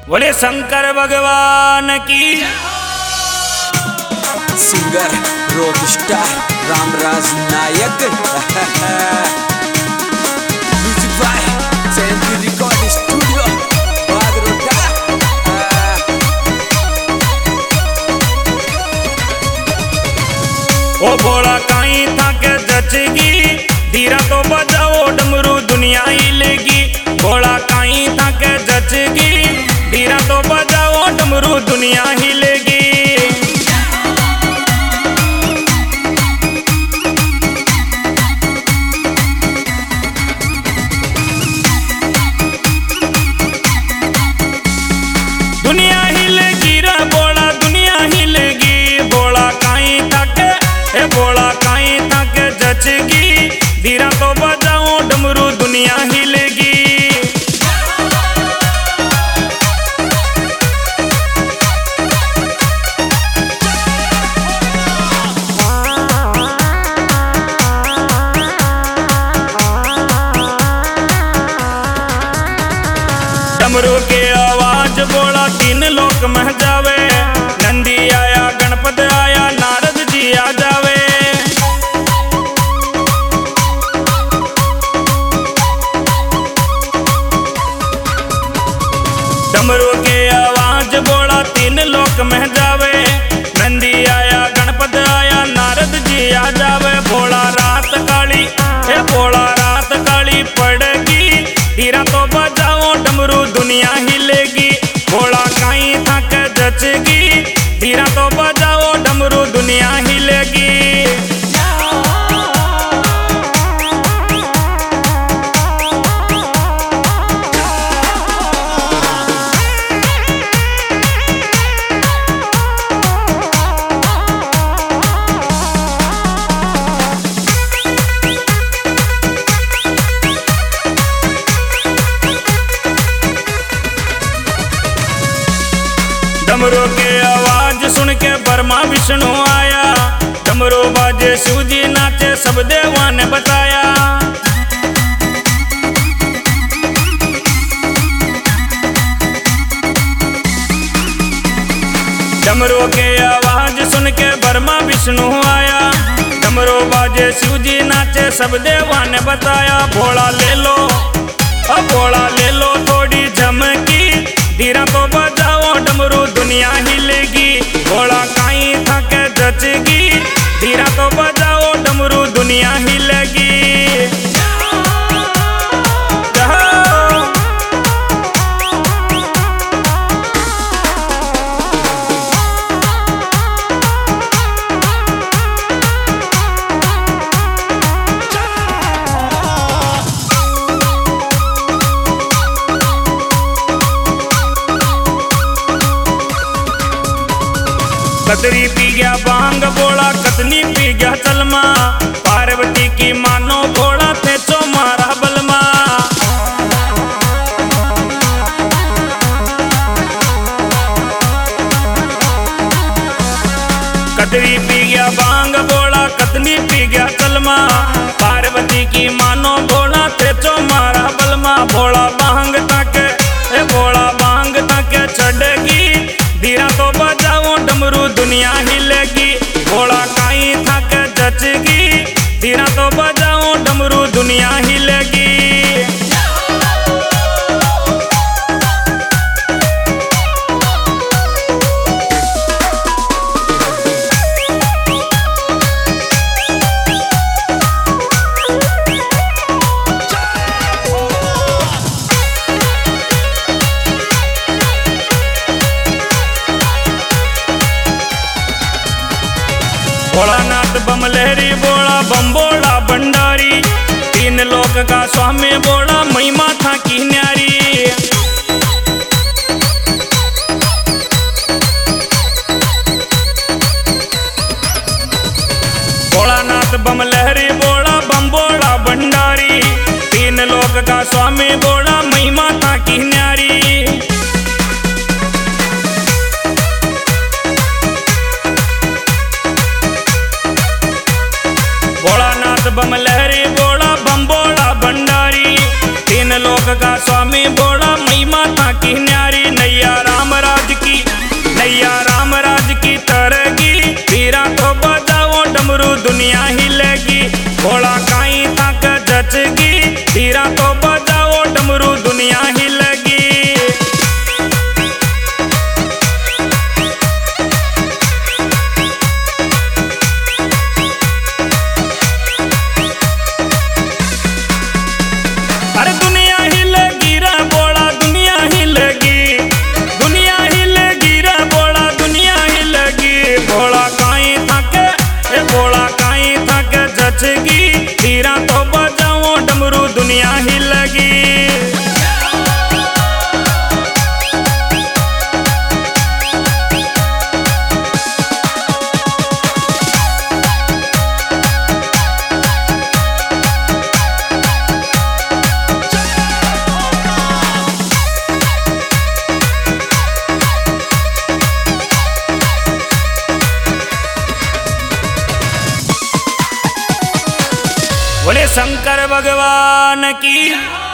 बोले शंकर भगवान की। Singer rock star Ramraj Nayak music by Jayanti record studio Bagrota. ओ भोला काई था के जचगी, धीरा तो बजाओ डमरू दुनिया हिलेगी। भोला काई था के जचगी, धीरा तो बजाओ डमरू दुनिया हिलेगी। दुनिया हिलेगी रे भोला दुनिया हिलेगी। भोला काई था के भोला काई था के जचगी, धीरा तो बजाओ डमरू दुनिया हिलेगी। डमरू के आवाज बोला तीन लोक मह जावे। नंदी आया गणपत आया नारद जी आ जावे। डमरू के आवाज बोला तीन लोक मह जावे। नंदी आया गणपत आया नारद जी आ जावे। भोला रात काली भोला रात काली पड़ेगी, धीरा तो बजाओ डमरू दुनिया हिलेगी। भोला काई था के जचगी, धीरा तो बजाओ डमरू दुनिया हिलेगी। डमरू के आवाज सुन के ब्रह्मा विष्णु आया। डमरू बाजे शिव जी नाचे सब देवा ने बताया। डमरू के आवाज सुन के ब्रह्मा विष्णु आया। डमरू बाजे शिव जी नाचे सब देवा ने बताया। भोला ले लो भोला ले लो थोड़ी झमकी, धीरा तो बजाओ डमरू दुनिया हिलेगी। भोला काई था के जचगी, धीरा तो बजाओ डमरू दुनिया हिलेगी। कतरी पी गया बांग बोला कतनी पी गया चलमा। पार्वती की मानो भोला थे चो मारा बलमा। कतरी पी गया बांग बोला कतनी पी गया चलमा। पार्वती की मानो भोला थे चो मारा बलमा। भोला बांग ताके भोला बांग ताके चढ़ेगी, धीरा तो बजाओ डमरू दुनिया हिलेगी। भोला काई था के जचगी, धीरा तो बजाओ डमरू दुनिया हिलेगी। भोलानाथ बम लहरी बोला बम्बोला भंडारी। तीन लोक का स्वामी बोला महिमा था की न्यारी। भोलानाथ बम लहरी बोला बम्बोला भंडारी। तीन लोक का स्वामी बोला महिमा था की न्यारी। भोलानाथ बम लहरी बोला बम्बोला भंडारी। तीन लोक का स्वामी बोला महिमा था की न्यारी। नैया बोले शंकर भगवान की।